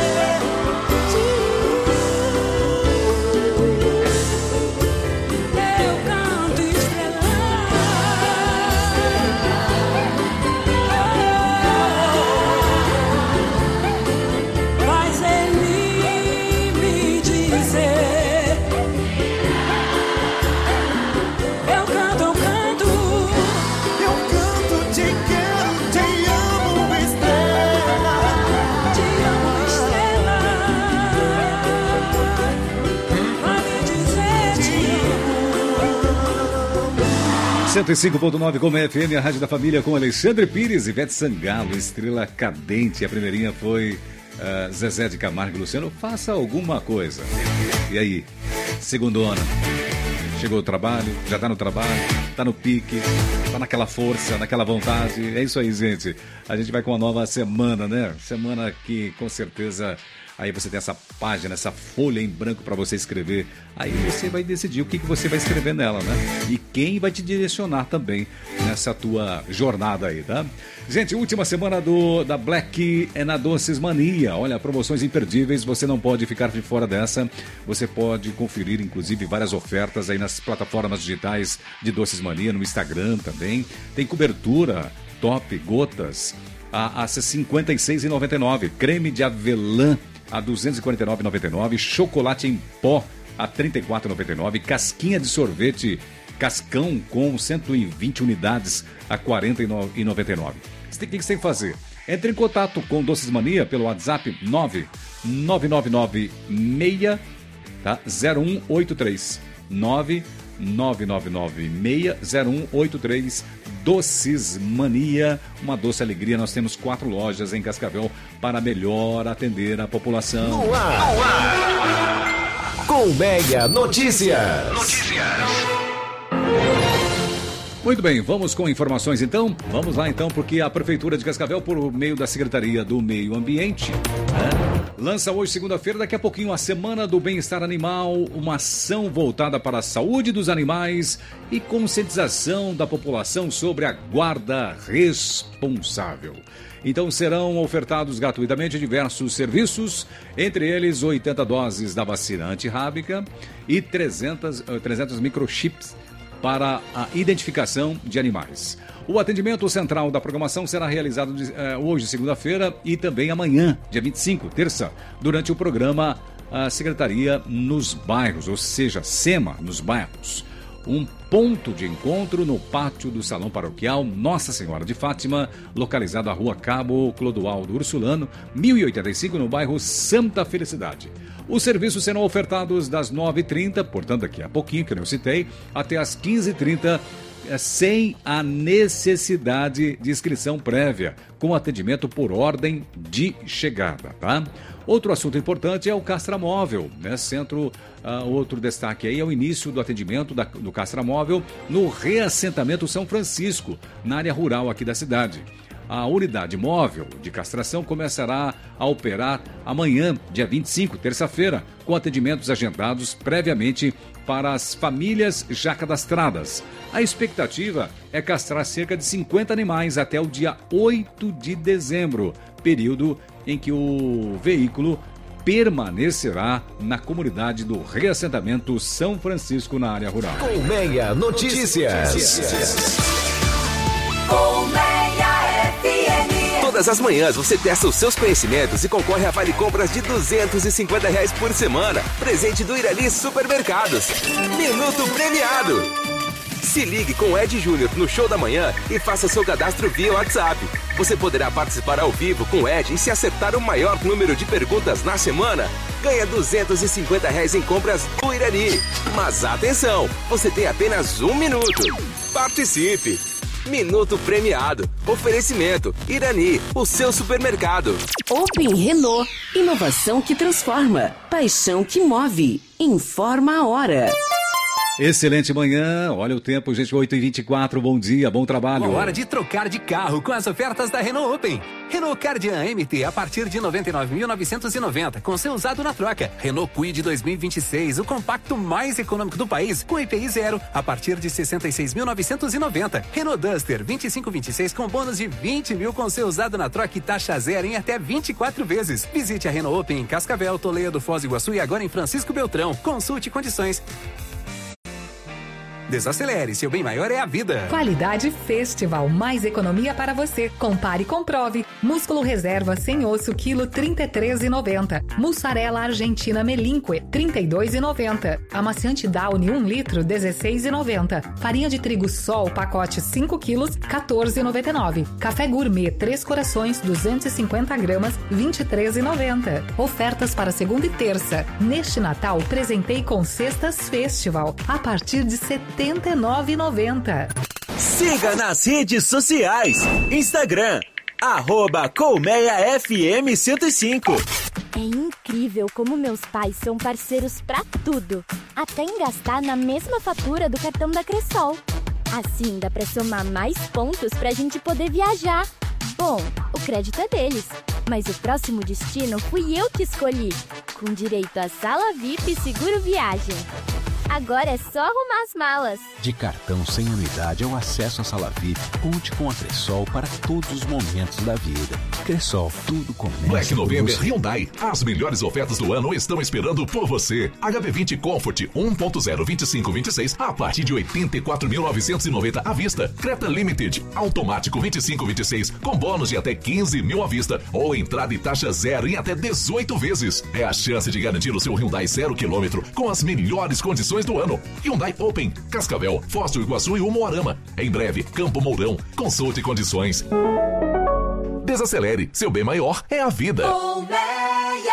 Eu canto estrela. Faz ele me dizer. Eu canto, Eu canto, te quero, te amo, estrela. te amo, estrela. Vai me dizer te amo. 105.9 como FM, a Rádio da Família com Alexandre Pires, Ivete Sangalo, Estrela Cadente. A primeirinha foi Zezé de Camargo e Luciano. Faça alguma coisa. E aí, segundona. Chegou o trabalho, já tá no trabalho, tá no pique, tá naquela força, naquela vontade. É isso aí, gente. A gente vai com uma nova semana, né? Semana que com certeza aí você tem essa página, essa folha em branco para você escrever. Aí você vai decidir o que você vai escrever nela, né? E quem vai te direcionar também nessa tua jornada aí, tá? Gente, última semana da Black é na Doces Mania. Olha, promoções imperdíveis, você não pode ficar de fora dessa. Você pode conferir, inclusive, várias ofertas aí nas plataformas digitais de Doces Mania, no Instagram também. Tem cobertura top, gotas, a R$ 56,99. Creme de avelã a R$ 249,99. Chocolate em pó a R$ 34,99. Casquinha de sorvete Cascão com 120 unidades a R$ 40,99. O que você tem que fazer? Entre em contato com Doces Mania pelo WhatsApp 99996 tá? 0183 999960183. Doces Mania, uma doce alegria. Nós temos 4 lojas em Cascavel para melhor atender a população. No ar. Colmeia Notícias. Muito bem, vamos com informações então? Vamos lá então, porque a Prefeitura de Cascavel, por meio da Secretaria do Meio Ambiente, lança hoje, segunda-feira, daqui a pouquinho, a Semana do Bem-Estar Animal, uma ação voltada para a saúde dos animais e conscientização da população sobre a guarda responsável. Então serão ofertados gratuitamente diversos serviços, entre eles 80 doses da vacina antirrábica e 300 microchips para a identificação de animais. O atendimento central da programação será realizado hoje, segunda-feira, e também amanhã, dia 25, terça, durante o programa Secretaria nos Bairros, ou seja, SEMA nos bairros. Um ponto de encontro no pátio do Salão Paroquial Nossa Senhora de Fátima, localizado à Rua Cabo Clodoaldo Ursulano, 1085, no bairro Santa Felicidade. Os serviços serão ofertados das 9h30, portanto daqui a pouquinho, que eu citei, até as 15h30, sem a necessidade de inscrição prévia, com atendimento por ordem de chegada, tá? Outro assunto importante é o Castramóvel, né? Outro destaque aí é o início do atendimento do Castramóvel no reassentamento São Francisco, na área rural aqui da cidade. A unidade móvel de castração começará a operar amanhã, dia 25, terça-feira, com atendimentos agendados previamente para as famílias já cadastradas. A expectativa é castrar cerca de 50 animais até o dia 8 de dezembro, período em que o veículo permanecerá na comunidade do reassentamento São Francisco, na área rural. Colmeia Notícias. Colmeia FM. Todas as manhãs você testa os seus conhecimentos e concorre a vale compras de R$250 por semana. Presente do Irani Supermercados. Minuto premiado. Se ligue com o Ed Júnior no Show da Manhã e faça seu cadastro via WhatsApp. Você poderá participar ao vivo com o Ed e, se acertar o maior número de perguntas na semana, ganha R$250 em compras do Irani. Mas atenção, você tem apenas 1 minuto. Participe! Minuto premiado. Oferecimento Irani, o seu supermercado. Open Renault. Inovação que transforma. Paixão que move. Informa a hora. Excelente manhã, olha o tempo, gente, 8h24, bom dia, bom trabalho. Uma hora de trocar de carro com as ofertas da Renault Open. Renault Cardian MT a partir de R$ 99.990, com seu usado na troca. Renault Kwid 2026, o compacto mais econômico do país, com IPI 0, a partir de R$ 66.990. Renault Duster 2526, com bônus de 20 mil, com seu usado na troca e taxa zero em até 24 vezes. Visite a Renault Open em Cascavel, Toledo, Foz do Iguaçu e agora em Francisco Beltrão. Consulte condições. Desacelere, seu bem maior é a vida. Qualidade Festival, mais economia para você. Compare e comprove. Músculo reserva sem osso, quilo R$ 33,90. Mussarela argentina Melinque, R$ 32,90. Amaciante Downy, 1 litro, R$ 16,90. Farinha de trigo Sol, pacote 5 quilos, R$ 14,99. Café Gourmet, 3 corações, 250 gramas, R$ 23,90. Ofertas para segunda e terça. Neste Natal, presentei com Cestas Festival, a partir de R$ 79,90. Siga nas redes sociais. Instagram, @ColmeiaFM105. É incrível como meus pais são parceiros pra tudo. Até em gastar na mesma fatura do cartão da Cressol. Assim dá pra somar mais pontos pra gente poder viajar. Bom, o crédito é deles, mas o próximo destino fui eu que escolhi. Com direito a sala VIP e seguro viagem. Agora é só arrumar as malas. De cartão sem anuidade ao acesso à sala VIP, conte com a Cressol para todos os momentos da vida. Cressol, tudo começa. Black November Hyundai. As melhores ofertas do ano estão esperando por você. HB20 Comfort 1.0 2526 a partir de 84.990 à vista. Creta Limited automático 2526 com bônus de até 15 mil à vista ou entrada e taxa zero em até 18 vezes. É a chance de garantir o seu Hyundai 0 km com as melhores condições do ano. Hyundai Open, Cascavel, Foz do Iguaçu e Umuarama. Em breve, Campo Mourão. Consulte condições. Desacelere, seu bem maior é a vida. Colmeia.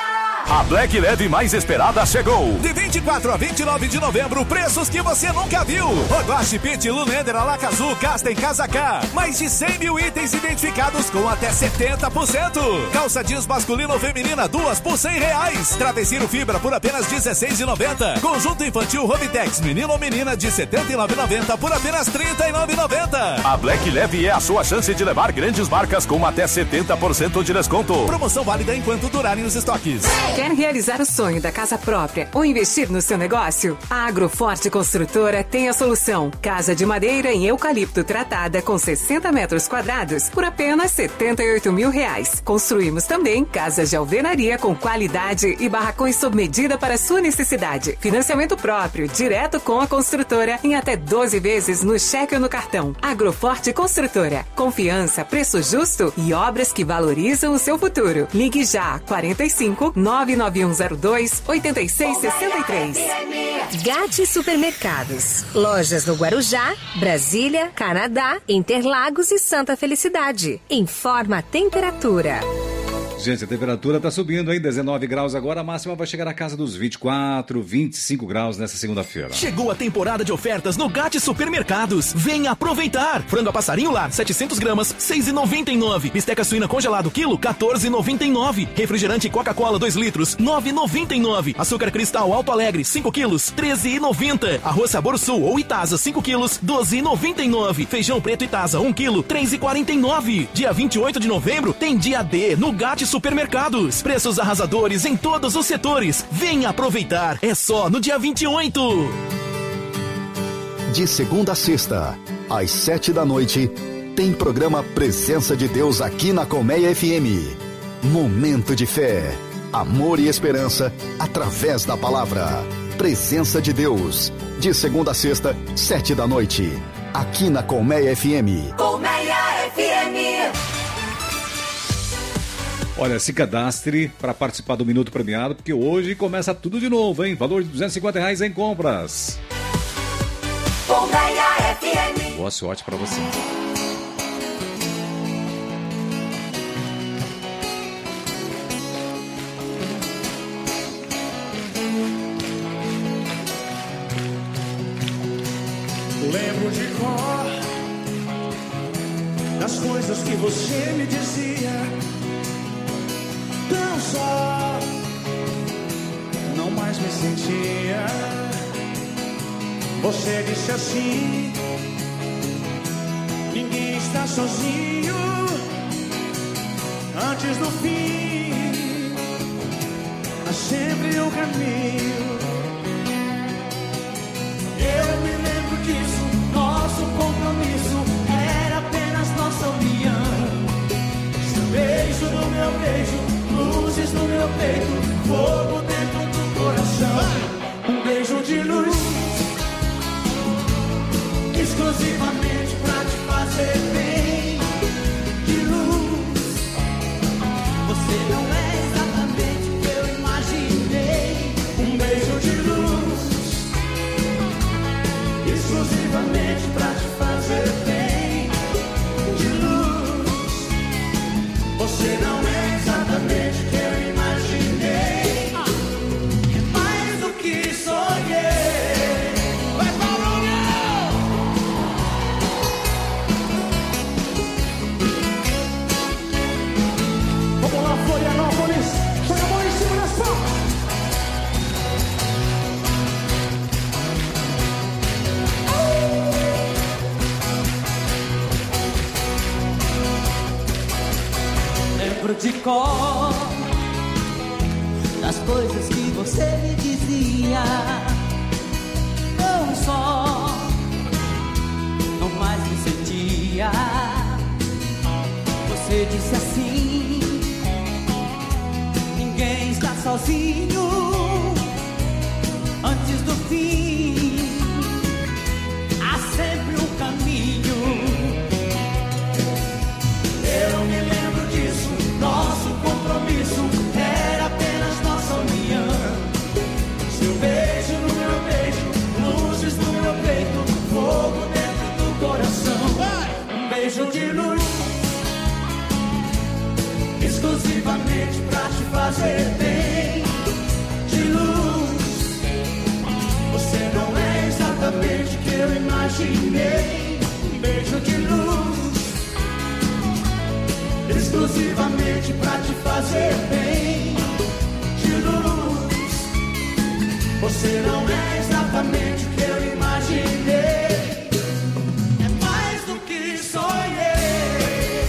A Black Leve mais esperada chegou. De 24 a 29 de novembro, preços que você nunca viu. Rogoche, Pit, Lunender, Alacazu, Casta e Casacá. Mais de 100 mil itens identificados com até 70%. Calça jeans masculina ou feminina, 2 por R$100. Travesseiro fibra por apenas R$16,90. Conjunto infantil Romitex, menino ou menina, de R$79,90 por apenas R$39,90. A Black Leve é a sua chance de levar grandes marcas com até 70% de desconto. Promoção válida enquanto durarem os estoques. Quer realizar o sonho da casa própria ou investir no seu negócio? A Agroforte Construtora tem a solução. Casa de madeira em eucalipto tratada com 60 metros quadrados por apenas R$78 mil. Construímos também casas de alvenaria com qualidade e barracões sob medida para sua necessidade. Financiamento próprio, direto com a construtora em até 12 vezes no cheque ou no cartão. Agroforte Construtora. Confiança, preço justo e obras que valorizam o seu futuro. Ligue já 45 99102 8663. GAT Supermercados. Lojas no Guarujá, Brasília, Canadá, Interlagos e Santa Felicidade. Informa a temperatura. Gente, a temperatura está subindo, hein? 19 graus agora, a máxima vai chegar à casa dos 24, 25 graus nessa segunda-feira. Chegou a temporada de ofertas no GAT Supermercados. Venha aproveitar. Frango a passarinho lar, 700 gramas, R$6,99. Bisteca suína congelado, quilo, R$14,99. Refrigerante Coca-Cola, 2 litros, R$9,99. Açúcar cristal Alto Alegre, 5 quilos, R$13,90. Arroz Sabor Sul ou Itasa, 5 quilos, R$12,99. Feijão preto Itasa, 1 quilo, R$3,49. Dia 28 de novembro tem dia D no GAT Supermercados. Preços arrasadores em todos os setores. Venha aproveitar. É só no dia 28. De segunda a sexta, às 7 da noite, tem programa Presença de Deus aqui na Colmeia FM. Momento de fé, amor e esperança através da palavra. Presença de Deus. De segunda a sexta, 7 da noite. Aqui na Colmeia FM. Colmeia FM. Olha, se cadastre para participar do Minuto Premiado, porque hoje começa tudo de novo, hein? Valor de R$250 em compras. Colmeia FM. Boa sorte para você. Lembro de cor das coisas que você me dizia. Tão só, não mais me sentia. Você disse assim: ninguém está sozinho. Antes do fim, há sempre um caminho. Eu me lembro disso, nosso compromisso era apenas nossa união. Seu beijo no meu beijo, luzes no meu peito, fogo dentro do coração. Um beijo de luz, exclusivamente pra te fazer bem. De luz, você não é exatamente o que eu imaginei. Um beijo de luz, exclusivamente pra te fazer bem. De luz, você não é exatamente o que eu imaginei. É mais do que sonhei. Vai, Paulinho! Vamos lá, Florianópolis. Põe a mão em cima das palmas. Lembro de cor das coisas que você me dizia. Não só, não mais me sentia. Você disse assim: ninguém está sozinho. Antes do fim, há sempre um caminho. Eu me lembro disso, nosso compromisso era apenas nossa união. Seu beijo no meu beijo, luzes no meu peito, fogo dentro do coração. Um beijo de luz, exclusivamente pra te fazer bem. eu imaginei um beijo de luz, exclusivamente pra te fazer bem. De luz, você não é exatamente o que eu imaginei. É mais do que sonhei.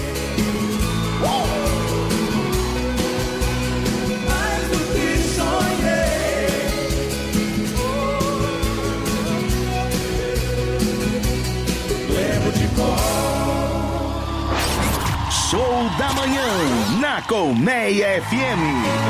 Mais do que sonhei. Lembro de cor. Show da manhã na Colmeia FM.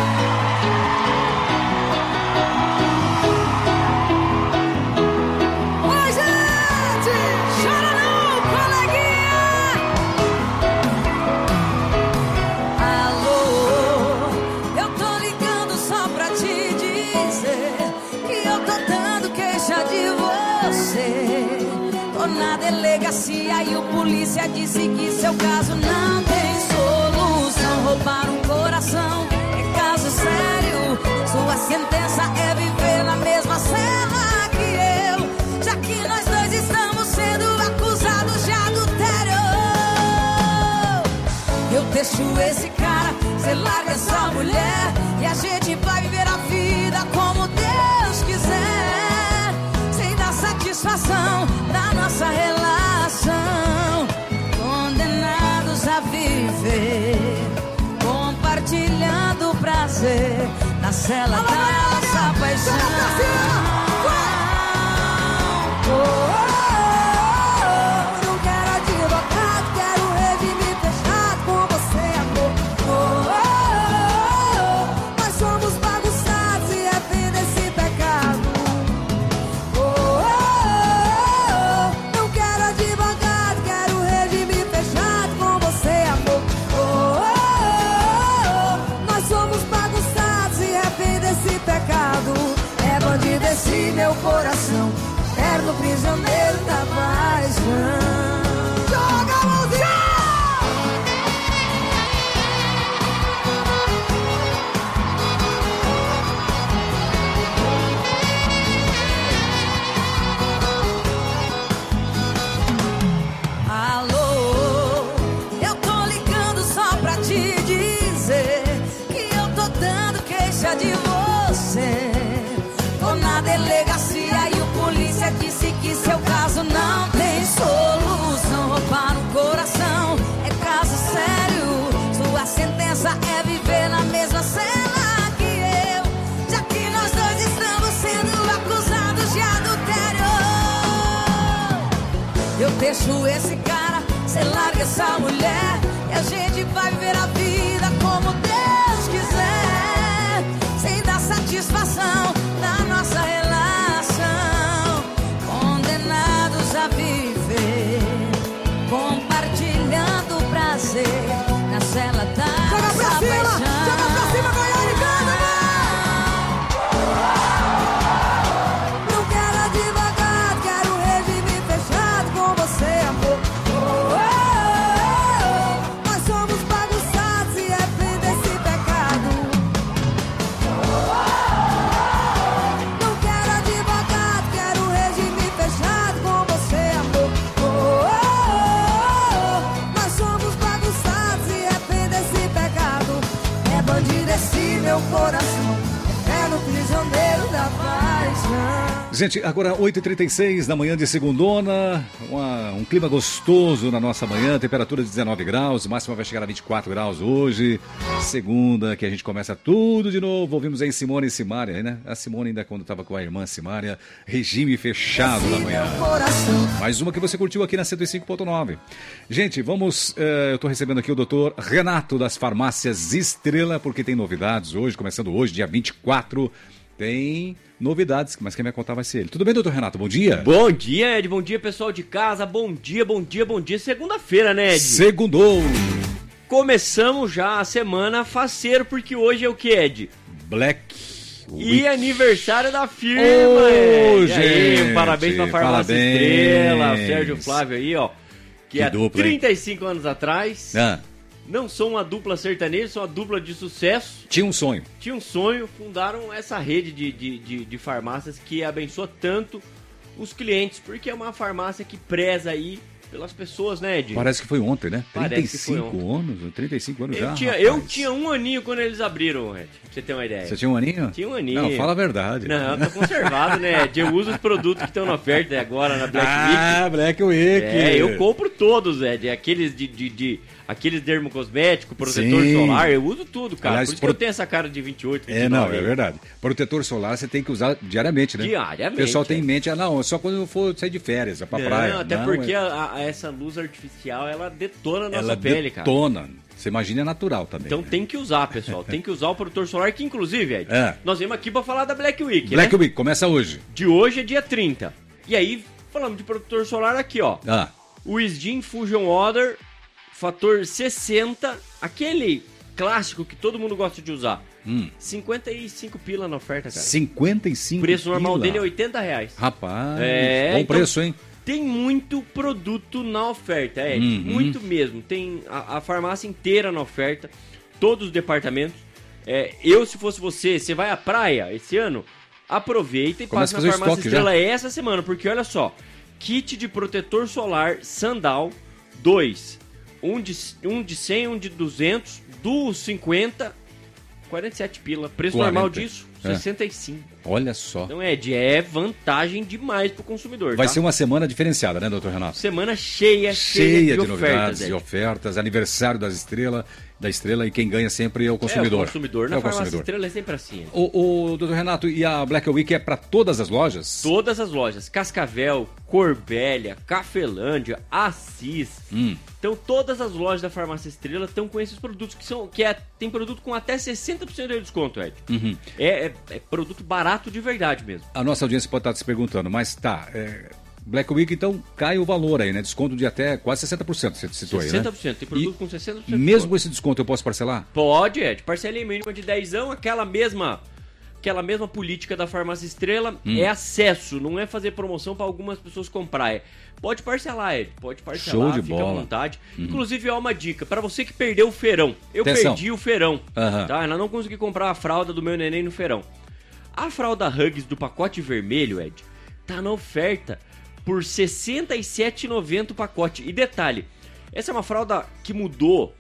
Na delegacia e o polícia disse que seu caso não tem solução. Roubar um coração é caso sério. Sua sentença é viver na mesma cela que eu, já que nós dois estamos sendo acusados de adultério. Eu deixo esse cara, cê larga essa mulher e a gente vai viver a vida como Deus quiser, sem dar satisfação da nossa relação, condenados a viver, compartilhando o prazer na cela da nossa paixão. Não quero advogado, quero regime fechado com você, amor. Nós somos bagunçados e é fim desse pecado. Desse meu coração, eterno prisioneiro da paixão. Joga a mãozinha! Alô, eu tô ligando só pra te dizer que eu tô dando queixa de você. Na delegacia e o polícia disse que seu caso não tem solução. Roubar um coração é caso sério. Sua sentença é viver na mesma cela que eu, já que nós dois estamos sendo acusados de adultério. Eu deixo esse cara, cê larga essa mulher e a gente vai viver a vida como Deus quiser, sem dar satisfação da nossa relação, condenados a viver, compartilhando o prazer na cela da nossa paixão. Joga pra cima, Goiânia, canta, não quero advogado, quero regime fechado com você, amor. Nós somos bagunçados e é fim desse pecado. Meu coração, eterno prisioneiro da paixão. Gente, agora 8h36 da manhã de segundona, um clima gostoso na nossa manhã, temperatura de 19 graus, máxima vai chegar a 24 graus hoje, segunda, que a gente começa tudo de novo. Ouvimos aí Simone e Simária, né? A Simone ainda quando estava com a irmã Simária, regime fechado na manhã. Mais uma que você curtiu aqui na 105.9. Gente, vamos, eu estou recebendo aqui o doutor Renato das Farmácias Estrela, porque tem novidades hoje, começando hoje, dia 24, tem novidades, mas quem vai contar vai ser ele. Tudo bem, doutor Renato? Bom dia. Bom dia, Ed. Bom dia, pessoal de casa. Bom dia, bom dia, bom dia. Segunda-feira, né, Ed? Segundou. Começamos já a semana faceiro, porque hoje é o que, Ed? Black E aniversário da firma, gente, aí, parabéns pra Farmácia Estrela, o Sérgio Flávio aí, ó. Que há dupla, 35 anos atrás, não são uma dupla sertaneja, são uma dupla de sucesso. Tinha um sonho, fundaram essa rede de farmácias que abençoa tanto os clientes, porque é uma farmácia que preza aí pelas pessoas, né, Ed? Parece que foi ontem, né? Parece 35 anos já. Eu tinha um aninho quando eles abriram, Ed, pra você ter uma ideia. Você tinha um aninho? Tinha um aninho. Não, fala a verdade. Não, tá conservado, né, Ed? Eu uso os produtos que estão na oferta agora na Black Week. Ah, Black Week. Eu compro todos, Ed. Aqueles aqueles dermocosméticos, protetor solar, eu uso tudo, cara. Aliás, por isso que eu tenho essa cara de 28, 29. É verdade. Protetor solar você tem que usar diariamente, né? Diariamente. O pessoal tem em mente, só quando eu for sair de férias, pra praia. Até porque essa luz artificial, ela detona a nossa pele, cara. Detona. Você imagina, é natural também. Então tem que usar, pessoal. Tem que usar o protetor solar, que inclusive, Ed, nós viemos aqui pra falar da Black Week, Black Week, começa hoje. De hoje é dia 30. E aí, falamos de protetor solar aqui, ó. O Isdin Fusion Water, fator 60, aquele clássico que todo mundo gosta de usar. 55 pila na oferta, cara. 55 O preço normal dele é R$80. Rapaz, bom preço, hein? Tem muito produto na oferta, Ed. Muito mesmo. Tem a farmácia inteira na oferta, todos os departamentos. Se fosse você vai à praia esse ano, aproveita e passa na farmácia Estrela essa semana, porque olha só, kit de protetor solar Sandal 2, um de 100, um de 200, do 50, 47 pila, preço 40. Normal disso, 65. Olha só. Então, Ed, é vantagem demais pro consumidor. Vai ser uma semana diferenciada, né, doutor Renato? Semana cheia de novidades e ofertas, aniversário da Estrela, e quem ganha sempre é o consumidor. O consumidor. Na farmácia Estrela é sempre assim. O doutor Renato, e a Black Week é para todas as lojas? Todas as lojas. Cascavel, Corbélia, Cafelândia, Assis. Então todas as lojas da farmácia Estrela estão com esses produtos tem produto com até 60% de desconto, Ed. É produto barato de verdade mesmo. A nossa audiência pode estar se perguntando, mas Black Week, então, cai o valor aí, né? Desconto de até quase 60%, você citou 60%, aí, né? 60%, tem produto com 60%. Mesmo com esse desconto eu posso parcelar? Pode, Ed. Parcela em mínima de 10%, aquela mesma política da farmácia Estrela é acesso, não é fazer promoção para algumas pessoas comprar. Pode parcelar, Ed. Pode parcelar, show de bola. À vontade. Inclusive, uma dica, para você que perdeu o feirão. Eu perdi o feirão, tá? Eu não consegui comprar a fralda do meu neném no feirão. A fralda Huggies do pacote vermelho, Ed, tá na oferta por R$ 67,90 o pacote. E detalhe, essa é uma fralda que mudou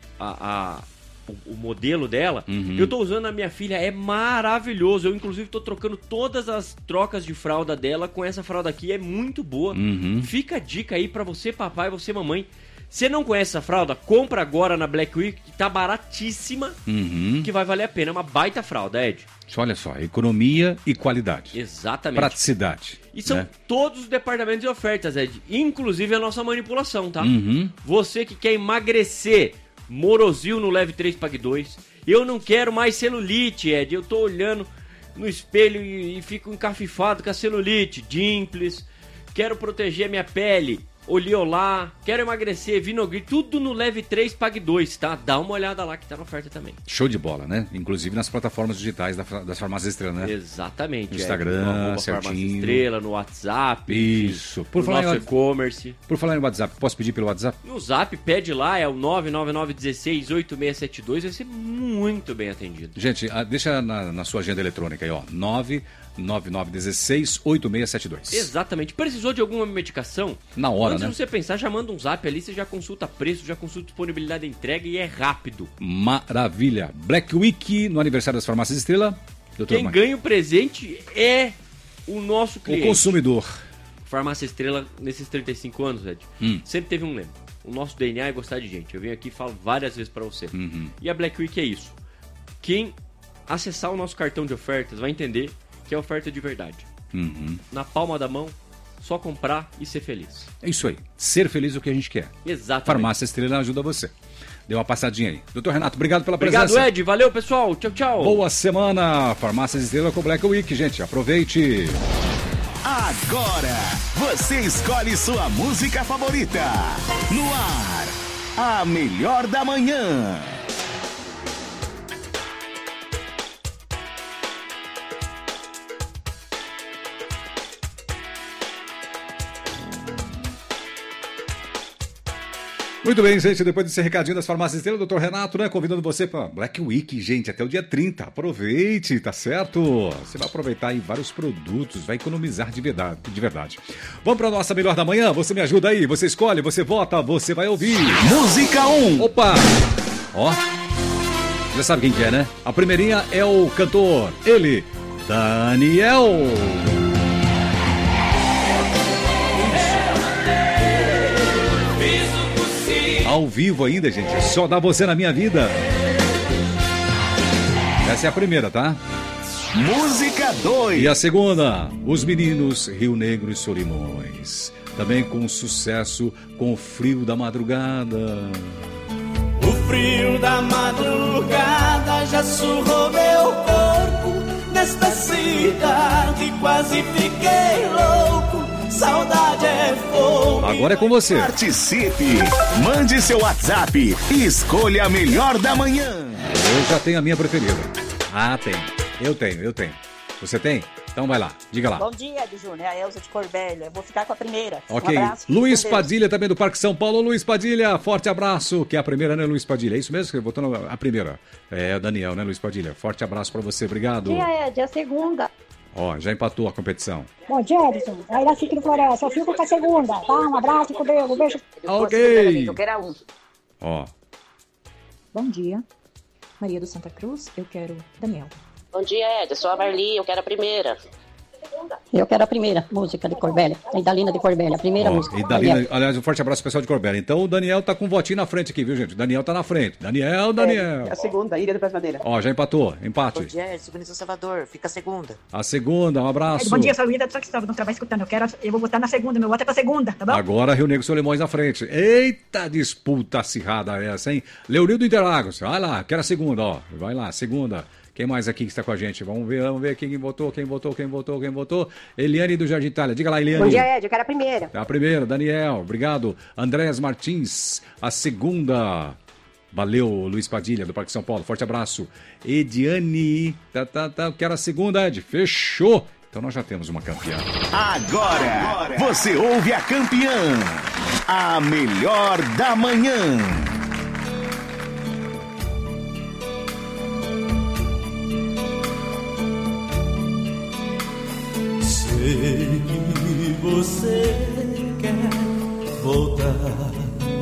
o modelo dela. Eu tô usando a minha filha, é maravilhoso. Eu, inclusive, tô trocando todas as trocas de fralda dela com essa fralda aqui, é muito boa. Fica a dica aí pra você, papai, você, mamãe. Você não conhece essa fralda? Compra agora na Black Week, que tá baratíssima, que vai valer a pena. É uma baita fralda, Ed. Olha só, economia e qualidade. Exatamente. Praticidade. E são todos os departamentos de ofertas, Ed. Inclusive a nossa manipulação, tá? Você que quer emagrecer, Morozil no Leve 3 Pague 2. Eu não quero mais celulite, Ed. Eu tô olhando no espelho e fico encafifado com a celulite. Dimples. Quero proteger minha pele. Oliolá, quero emagrecer, Vinogri, tudo no Leve 3 Pague 2, tá? Dá uma olhada lá que tá na oferta também. Show de bola, né? Inclusive nas plataformas digitais das farmácias Estrela, né? Exatamente. No Instagram, certinho. Farmácia Estrela, no WhatsApp. Isso. Por falar nosso e-commerce. Por falar em WhatsApp, posso pedir pelo WhatsApp? No Zap, pede lá, é o 999168672, vai ser muito bem atendido. Gente, deixa na sua agenda eletrônica aí, ó, 999168672. Exatamente. Precisou de alguma medicação? Na hora, antes de você pensar, já manda um zap ali, você já consulta preço, já consulta disponibilidade de entrega e é rápido. Maravilha. Black Week no aniversário das farmácias Estrela. Quem ganha o presente é o nosso cliente. O consumidor. Farmácia Estrela, nesses 35 anos, Ed, sempre teve um lema. O nosso DNA é gostar de gente. Eu venho aqui e falo várias vezes pra você. E a Black Week é isso. Quem acessar o nosso cartão de ofertas vai entender que é oferta de verdade. Na palma da mão, só comprar e ser feliz. É isso aí. Ser feliz é o que a gente quer. Exatamente. Farmácia Estrela ajuda você. Dê uma passadinha aí. Doutor Renato, obrigado pela presença. Obrigado, Ed. Valeu, pessoal. Tchau, tchau. Boa semana. Farmácia Estrela com Black Week, gente. Aproveite. Agora, você escolhe sua música favorita. No ar, a melhor da manhã. Muito bem, gente, depois desse recadinho das farmácias dele, o Dr. Renato, né, convidando você para Black Week, gente, até o dia 30. Aproveite, tá certo? Você vai aproveitar aí vários produtos, vai economizar de verdade. Vamos para nossa melhor da manhã? Você me ajuda aí, você escolhe, você vota, você vai ouvir. Música 1. Opa! Ó, já sabe quem que é, né? A primeirinha é o cantor, ele, Daniel. Ao vivo ainda, gente. Só dá você na minha vida. Essa é a primeira, tá? Música 2. E a segunda, os meninos Rio Negro e Solimões. Também com sucesso com o frio da madrugada. O frio da madrugada já surrou meu corpo. Nesta cidade quase fiquei louco. Saudade é fogo. Agora é com você. Participe. Mande seu WhatsApp e escolha a melhor da manhã. Eu já tenho a minha preferida. Ah, tem. Eu tenho. Você tem? Então vai lá, diga lá. Bom dia, Ed Júnior. É a Elza de Corbélia. Eu vou ficar com a primeira. Ok. Um abraço. Luiz Padilha, também do Parque São Paulo. Luiz Padilha, forte abraço. Que é a primeira, né, Luiz Padilha? É isso mesmo que eu votando a primeira. É, Daniel, né, Luiz Padilha? Forte abraço pra você, obrigado. Bom dia, Ed. A segunda. Ó, já empatou a competição. Bom dia, Edson. Aí da Ciclo Floresta. Eu fico com a segunda. Tá? Um abraço, com Deus. Um beijo. Ok. Eu quero a 1. Ó. Bom dia. Maria do Santa Cruz. Eu quero Daniel. Bom dia, Ed. Eu sou a Marli. Eu quero a primeira. Eu quero a primeira música de Corbélia. A Idalina de Corbélia. A primeira música. Idalina, aliás, um forte abraço pessoal de Corbélia. Então o Daniel tá com um votinho na frente aqui, viu, gente? O Daniel tá na frente. Daniel. A segunda, Ilha do Pés Madeira. Ó, já empatou. Empate. Bom dia, Ed. Vinícius Salvador. Fica a segunda. A segunda, um abraço. Bom dia, sou a Luísa do Saxistão. Não trabalho escutando. Eu vou votar na segunda. Meu voto é pra segunda, tá bom? Agora Rio Negro e Solimões na frente. Eita disputa acirrada essa, hein? Leonildo Interlagos. Vai lá, quero a segunda, ó. Vai lá, segunda. Quem mais aqui que está com a gente? Vamos ver quem votou. Eliane do Jardim Itália. Diga lá, Eliane. Bom dia, Ed. Eu quero a primeira. A primeira, Daniel. Obrigado. Andréas Martins. A segunda. Valeu, Luiz Padilha, do Parque São Paulo. Forte abraço. Ediane. Quero a segunda, Ed. Fechou. Então nós já temos uma campeã. Agora você ouve a campeã. A melhor da manhã. Sei que você quer voltar.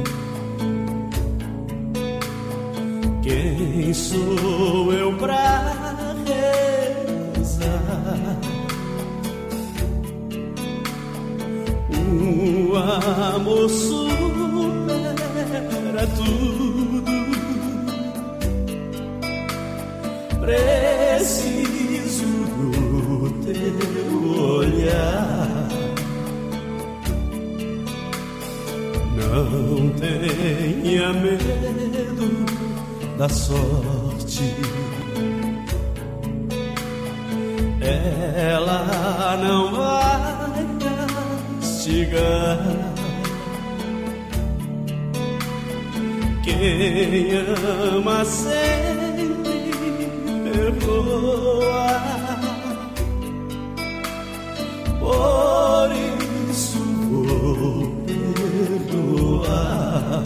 Quem sou eu pra rezar? O amor supera tudo. Preciso do teu olhar. Não tenha medo da sorte. Ela não vai castigar. Quem ama sempre perdoa. Por isso vou perdoar.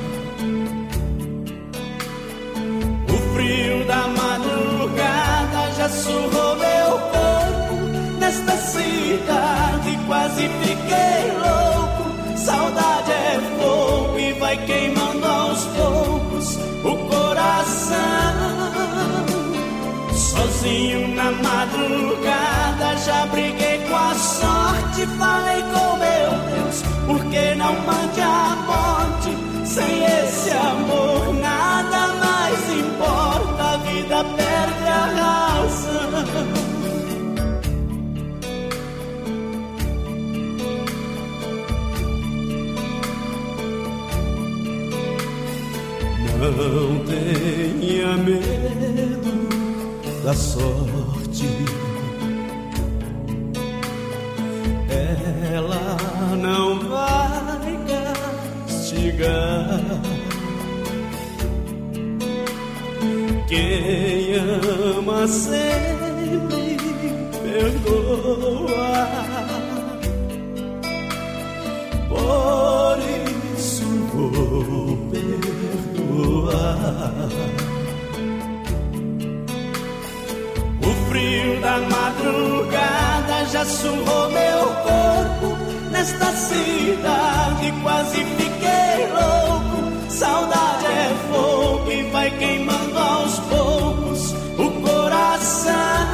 O frio da madrugada já surrou meu corpo. Nesta cidade quase fiquei louco. Saudade é fogo e vai queimando aos poucos o coração. Sozinho na madrugada já briguei com a sorte. Falei com meu Deus, por que não mande a morte? Sem esse amor nada mais importa. A vida perde a razão. Não tenha medo da sorte. Ela não vai castigar. Quem ama sempre perdoa. Por isso vou vou perdoar. O frio da madrugada já surrou meu corpo. Nesta cidade quase fiquei louco. Saudade é fogo e vai queimando aos poucos o coração.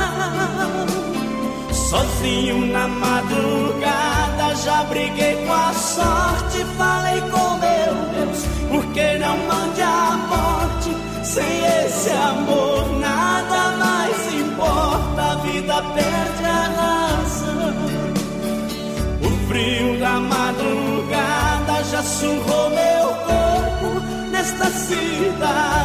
Sozinho na madrugada já briguei com a sorte. Falei com meu Deus, por que não mande a morte? Sem esse amor nada mais importa, a vida perde a razão. O frio da madrugada já surrou meu corpo. Nesta cidade